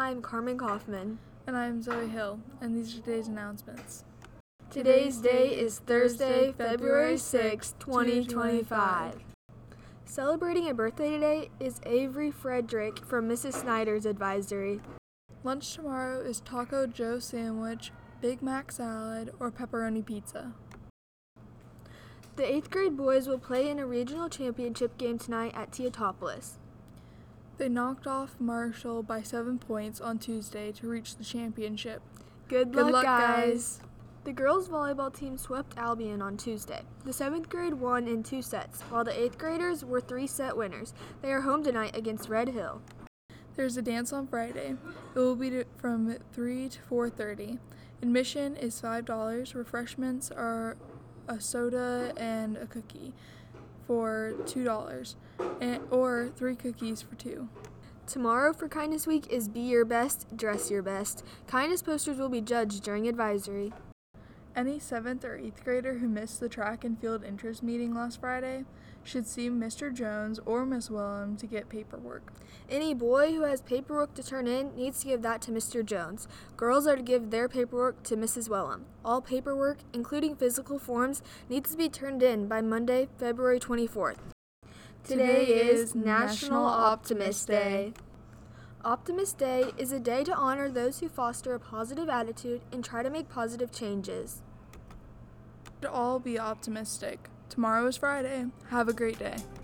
I'm Carmen Kaufman. And I'm Zoe Hill, and these are today's announcements. Today's day is Thursday, February 6, 2025. Celebrating a birthday today is Avery Frederick from Mrs. Snyder's Advisory. Lunch tomorrow is Taco Joe sandwich, Big Mac salad, or pepperoni pizza. The 8th grade boys will play in a regional championship game tonight at Teotopolis. They knocked off Marshall by 7 points on Tuesday to reach the championship. Good luck, guys! The girls' volleyball team swept Albion on Tuesday. The 7th grade won in 2 sets, while the 8th graders were 3-set winners. They are home tonight against Red Hill. There's a dance on Friday. It will be from 3 to 4:30. Admission is $5. Refreshments are a soda and a cookie for $2, or 3 cookies for $2. Tomorrow for Kindness Week is Be Your Best, Dress Your Best. Kindness posters will be judged during advisory. Any 7th or 8th grader who missed the track and field interest meeting last Friday should see Mr. Jones or Miss Willem to get paperwork. Any boy who has paperwork to turn in needs to give that to Mr. Jones. Girls are to give their paperwork to Mrs. Willem. All paperwork, including physical forms, needs to be turned in by Monday, February 24th. Today is National Optimist Day. Optimist Day is a day to honor those who foster a positive attitude and try to make positive changes. To all be optimistic. Tomorrow is Friday. Have a great day.